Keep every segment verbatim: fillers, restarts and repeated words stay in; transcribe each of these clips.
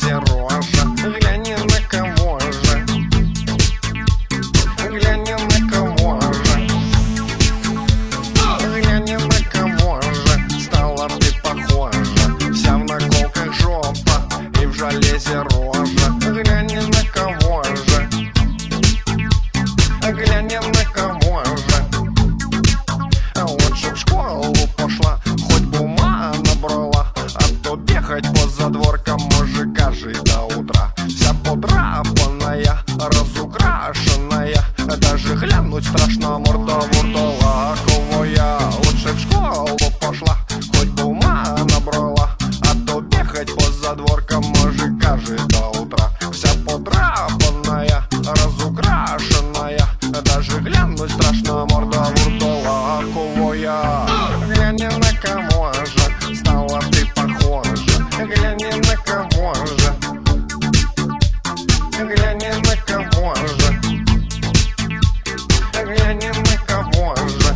железе рожа. Глянь на кого же, глянь на кого же, глянь на кого же стала ты похожа. Вся в наколках жопа и в железе рожа. Глянь на кого же, глянь на кого же. Лучше в школу пошла, хоть бы ума набрала, а то бегать по задворкам мужика жить до утра. Вся подрапанная, разукрашенная, даже глянуть страшно, морда вурдалаковая. Лучше в школу пошла, хоть бы ума набрала, а то бегать по задворкам мужика жить до утра. Вся подрапанная, разукрашенная, даже глянуть страшно, морда вурдалаковая. Глянь на кого же стала ты похожа. Глянь на кого же, глянь на кого же, глянь на кого же.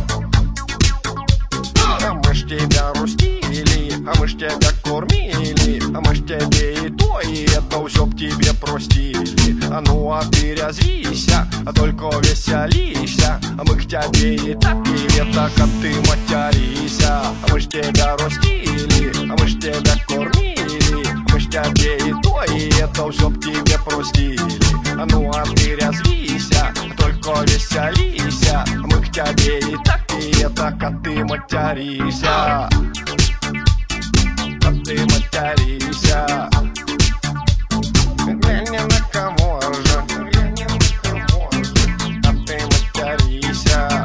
А мы ж тебя рустили, а мы ж тебя кормили, а мы ж тебе и то, и это все б тебе простили. А ну а ты развися, а только веселися, а мы к тебе и так, и это, а ты материся. А мы ж тебя растили, а мы ж тебя кормили, а мы ж тебе и то, и это все б тебе простили. А ну а ты развися, а только веселися, а мы к тебе и так, и это, а ты материся. А ты материся. Глянь на кого же, глянь на кого же, а ты материся.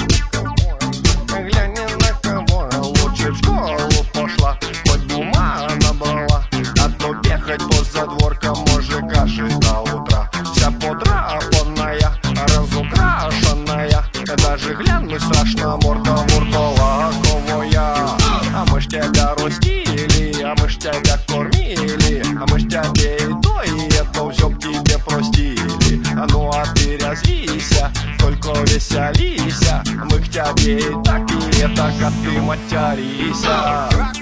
Глянь на кого, лучше в школу пошла, хоть бы ума набрала, а то бегать по задворкам мужика жить до утра. Вся подрапанная, разукрашенная, даже глянуть страшно, морда вурдалаковая. А мы ж тебя растили, а мы ж тебя кормили, а мы ж тебе и то, и это все б тебе простили. А ну а ты развися, только веселися, мы к тебе и так, и это, а ты материся.